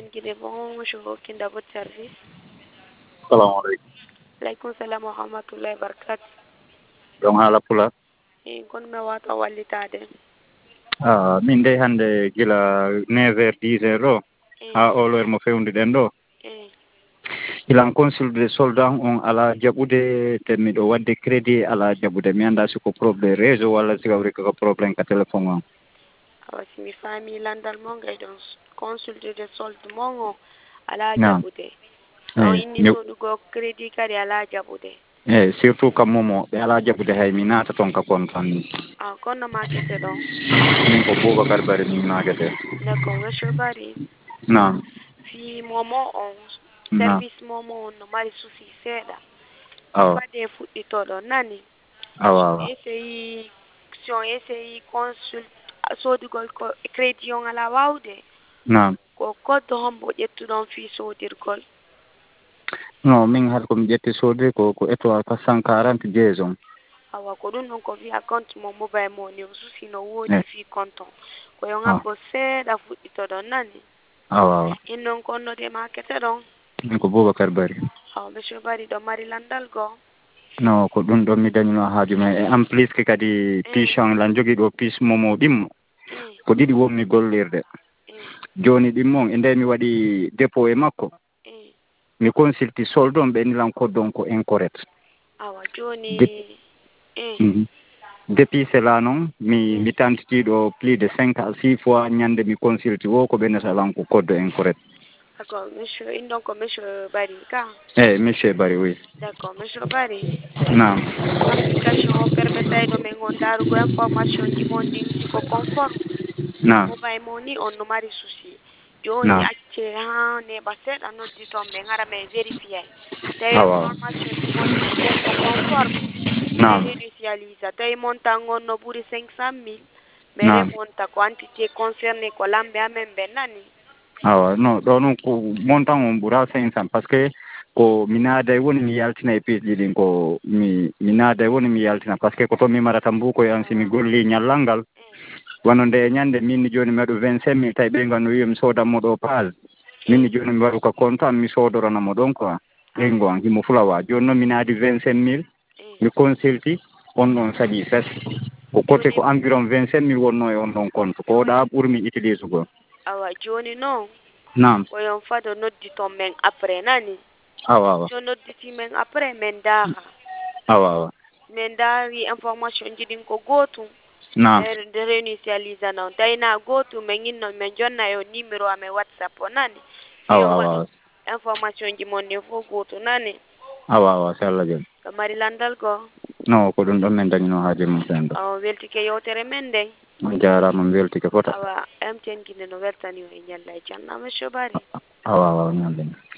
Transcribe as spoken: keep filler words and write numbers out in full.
Guinée. Bonjour, aucun à votre service. Assalamu alaikum. Alaikum salam wa rahmatullahi wa barakatuh. Ɗon haala pulaar. E gonmi wawata wallitade. Ah, min de hannde gila neuf heures dix heures ɗo E haa oloore mo fewnduɗen ɗo. e Ilan consulde soldat on alaa jaɓude te miɗo waɗde crédit alaa jaɓude mi annda siko probléme réseau walla si kawri koko probléme ka téléphone on. awa simi fami landal mo ngay ɗon consulté de solde mon o ala Naam. jaɓude. So on eeyi inni mi soɗugo crédit kadi ala jaɓude. eeyi surtout kam momo ɓe alaa jaɓude hay mi naata toon ka compte tan ni. Ah, kono makete ɗon. min ko Boubacar Bari min naagete. D'accord, monsieur Bari. Naam. Si momo on Naam. service momo on no mari souci seeɗa. awa Fade fuɗɗitoɗo nani. awa So awa essayi si on essayi consulte soodugol ko crédit on ala wawde naam. ko koddo hombo ƴettuɗon fii soodirgol. non min hade komi ƴetti soodde ko ko étoile quatre cent quarante diés on. Awa ko ɗum ɗon ko wiya compte mo mobile money o susi no woodi eeyi fii compte on ko yo awa ŋabbo seeɗa fuɗɗitoɗon nani. awa awa in noon konnode makete ɗon. min ko Boubacar Bari. awa monsieur Bari ɗo mari landal goo. non ko ɗum ɗon mi dañino haaju men e en plus que kadi e puissant lan jogii ɗo puce momo ɗimmo e ko ɗiɗi wonmi gollirde e jooni ɗimmon e nde mi waɗi dépôt e makko e mi consulti solde on ɓe nilan code on ko incorrect awa Dep- jooni e Mhm. depuis cela noon mi e mi tantitiiɗo plus de cinq à six fois ñannde mi consulti wo ko ɓennata lan ko code incorrect. d'accord monsieur in ɗon ko monsieur Bari ka. eeyi monsieur Bari oui. d'accord monsieur Bari. naam. application o permettayɗo men on ndarugo information ji mon ɗin siko conforme. naam. mobile mo ni on no mari souci joni naam. acce ha neɓa seeɗa noddi toon min gara min vérifié tawi awa awa information ji mon ɗin fof ko conforme min naam. réinitialisa tawi montant on no ɓuuri cinq cent mille min naam. remonta ko entité concerné ko lamɓe amen ɓe nani. awa non ɗo noon ko montant on ɓuura cinq cent par ce que ko mi naada e woni mi yaltina e piis ɗiɗin ko mi mi naada e woni mi yaltina par ce que ko toon mi marata mbukoy an simi golli ñallal ngal wano nde e ñannde min ni jooni mi waɗu vingt cinq mille tawi ɓe nganno wiya mi soodanmo ɗo page min ni jooni mi waɗu ko compte an mi soodoranamo ɗon quoi ɓeygo an himo fulawa jooni noon mi naadi vingt cinq mille mi consulti on ɗon saɗi fes ko côté ko environ vingt cinq mille wonno e on ɗon compte ko ɗa ɓurmi utilise gol. awa joni noon naam. koyon fado noddi toon men après nani. awa awa so nodditi men après min daara awa awa min daari information ji ɗin ko gootum naam. ɓeyde nde réinitialisa noon tawi na gootum min innon min jonna e numéro amen whatsapp o nani si awa on awa waɗu awa information ji mon ɗin fof gootum nani. awa awa so Allah jaɓi. ɗo mari landal goo. non ko ɗum ɗon min dañino haaji mum fen ɗo. on weltike yewtere men nden. on jaaraama mi weltike fota. awa M T N Guinée no weltani o e ñalla e janna monsieur Bari. awa awa ñande